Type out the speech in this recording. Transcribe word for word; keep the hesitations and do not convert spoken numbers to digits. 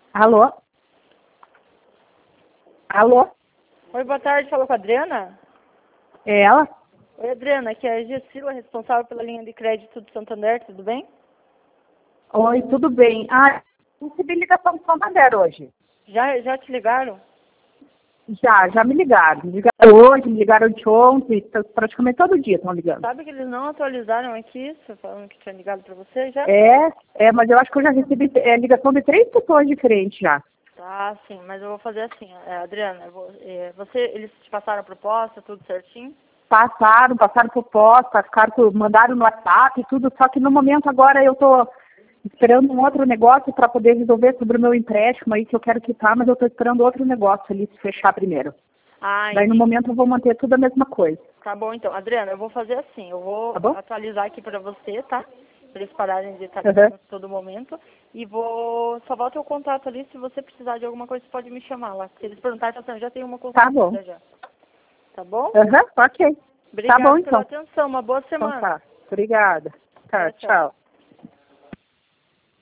Alô? Alô? Oi, boa tarde. Falou com a Adriana? É ela? Oi, Adriana. Aqui é a Gessila, responsável pela linha de crédito do Santander. Tudo bem? Oi, tudo bem? Ah, recebi ligação do Santander hoje. Já, já te ligaram? Já, já me ligaram. Me ligaram hoje, me ligaram de ontem, tá- praticamente todo dia estão ligando. Sabe que eles não atualizaram aqui isso, falando que tinha ligado para você já? É, é, mas eu acho que eu já recebi é, ligação de três pessoas diferentes já. Tá, sim, mas eu vou fazer assim, é, Adriana, eu vou, é, você, eles te passaram a proposta, tudo certinho? Passaram, passaram por posta, ficaram, por- mandaram no WhatsApp e tudo, só que no momento agora eu tô esperando um outro negócio para poder resolver sobre o meu empréstimo aí que eu quero quitar, mas eu tô esperando outro negócio ali se fechar primeiro. Ah, Daí no momento eu vou manter tudo a mesma coisa. tá bom então. Adriana, eu vou fazer assim, eu vou Tá bom? atualizar aqui para você, tá? Pra eles pararem de estar Uhum. ligando a todo momento. E vou salvar o teu contato ali, se você precisar de alguma coisa, você pode me chamar lá. Se eles perguntarem, assim, eu já tenho uma Tá bom. consulta já. Tá bom? Aham, ok. Obrigada Tá bom pela então. atenção, uma boa Então semana. tá. Obrigada. Tá, Tchau, tchau. tchau.